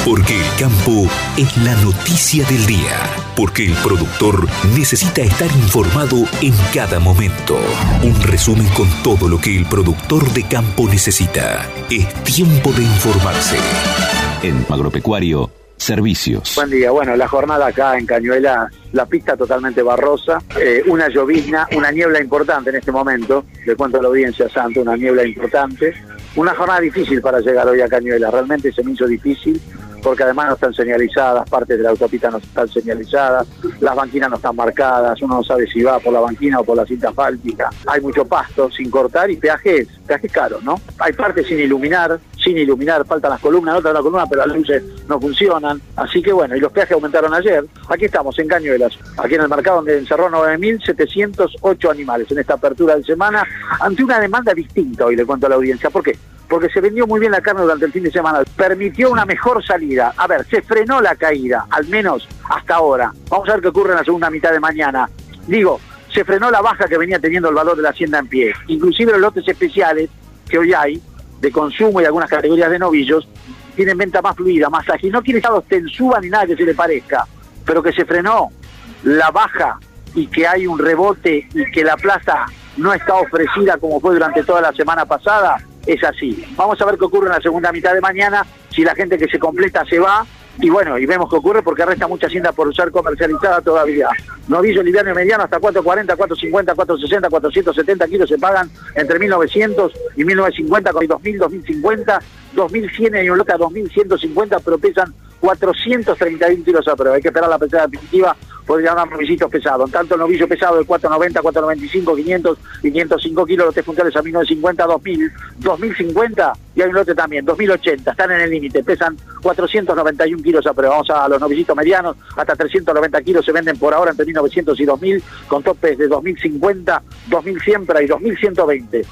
Porque el campo es la noticia del día. Porque el productor necesita estar informado en cada momento. Un resumen con todo lo que el productor de campo necesita. Es tiempo de informarse. En Agropecuario, servicios. Buen día. Bueno, la jornada acá en Cañuelas, la pista totalmente barrosa, una llovizna, una niebla importante en este momento. Le cuento a la audiencia, Santo, una niebla importante. Una jornada difícil para llegar hoy a Cañuelas. Realmente se me hizo difícil porque además no están señalizadas, partes de la autopista no están señalizadas, las banquinas no están marcadas, uno no sabe si va por la banquina o por la cinta asfáltica. Hay mucho pasto sin cortar y peajes caros, ¿no? Hay partes sin iluminar, faltan las columnas, otras las columnas, pero las luces no funcionan. Así que bueno, y los peajes aumentaron ayer. Aquí estamos, en Cañuelas, aquí en el mercado donde encerró 9.708 animales en esta apertura de semana, ante una demanda distinta, hoy le cuento a la audiencia. ¿Por qué? Porque se vendió muy bien la carne durante el fin de semana, permitió una mejor salida. A ver, se frenó la caída, al menos hasta ahora. Vamos a ver qué ocurre en la segunda mitad de mañana. Digo, se frenó la baja que venía teniendo el valor de la hacienda en pie. Inclusive los lotes especiales que hoy hay, de consumo y algunas categorías de novillos, tienen venta más fluida, más ágil. No quiere estar en suba ni nada que se le parezca, pero que se frenó la baja y que hay un rebote y que la plaza no está ofrecida como fue durante toda la semana pasada, es así. Vamos a ver qué ocurre en la segunda mitad de mañana, si la gente que se completa se va, y bueno, y vemos qué ocurre porque resta mucha hacienda por ser comercializada todavía. Novillo liviano y mediano hasta 440, 450, 460, 470 kilos se pagan entre 1.900 y 1.950, con 2.000, 2.050, 2.100 y un lote a 2.150, pero pesan 431 kilos a prueba. Hay que esperar la pesada definitiva, podría dar novicitos pesados. Tanto el novillo pesado de 490, 495, 500 y 505 kilos, lotes puntuales a 1.950, 2.000, 2.050 y hay un lote también, 2.080, están en el límite, pesan 491 kilos a prueba. Vamos a los novillitos medianos, hasta 390 kilos se venden por ahora entre 1.900 y 2.000, con topes de 2.050, 2.100 para y 2.120,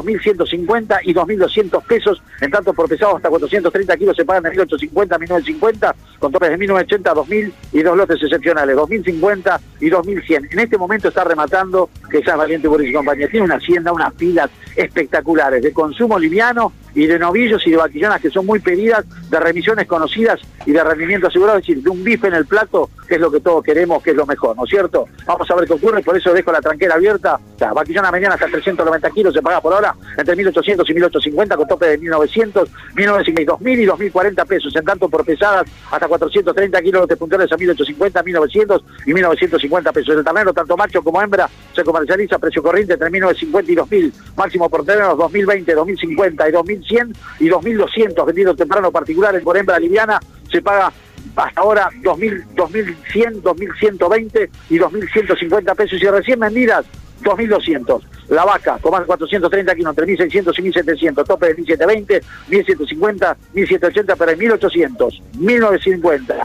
2.150 y 2.200 pesos, en tanto por pesado hasta 430 kilos se pagan de 1.850 a 1.950, con topes de 1.980 a 2.000 y dos lotes excepcionales, 2.050 y 2.100. En este momento está rematando, que es Valiente Boris y compañía, tiene una hacienda, unas pilas espectaculares de consumo liviano y de novillos y de vaquillonas que son muy pedidas, de remisiones conocidas y de rendimiento asegurado, es decir, de un bife en el plato, que es lo que todos queremos, que es lo mejor, ¿no es cierto? Vamos a ver qué ocurre, por eso dejo la tranquera abierta. La vaquillona mediana hasta 390 kilos se paga por ahora entre 1.800 y 1.850, con tope de 1.900, 1.950, 2.000 y 2.040 pesos, en tanto por pesadas hasta 430 kilos de puntuales a 1.850, 1.900 y 1.950 pesos. El ternero, tanto macho como hembra, se comercializa a precio corriente entre 1.950 y 2.000, máximo por terneros 2.020, 2.050 y 2.100 y 2.200, vendidos temprano particulares por hembra liviana, se paga hasta ahora 2.000, 2.100, 2.120 y 2.150 pesos, y recién vendidas 2.200. La vaca, con más de 430 kilos, entre 1.600 y 1.700, tope de 1.720, 1.750, 1.780, pero hay 1.800, 1.950,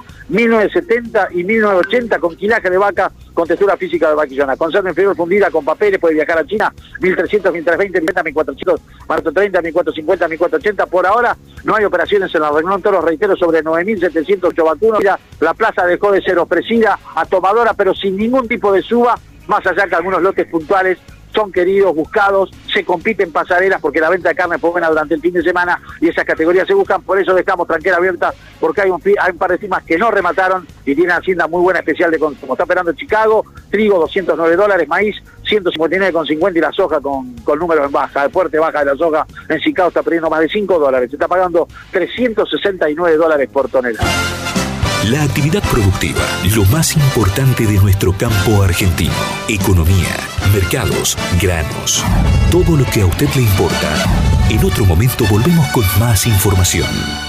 1.970 y 1.980 con quilaje de vaca con textura física de vaquillona. Conserva inferior fundida con papeles, puede viajar a China, 1.300, 1.320, 1.400, 1.430, 1.450, 1.480. Por ahora no hay operaciones en la Renglón Toros, reitero, sobre 9.708 vacunos. Mira, la plaza dejó de ser ofrecida a tomadora, pero sin ningún tipo de suba, más allá que algunos lotes puntuales son queridos, buscados, se compiten pasarelas porque la venta de carne fue buena durante el fin de semana y esas categorías se buscan. Por eso dejamos tranquera abierta, porque hay un par de firmas que no remataron y tienen hacienda muy buena, especial de consumo. Está operando Chicago, trigo $209, maíz 159,50 y la soja con números en baja, de fuerte baja de la soja en Chicago está perdiendo más de $5, se está pagando $369 por tonelada. La actividad productiva, lo más importante de nuestro campo argentino. Economía, mercados, granos. Todo lo que a usted le importa. En otro momento volvemos con más información.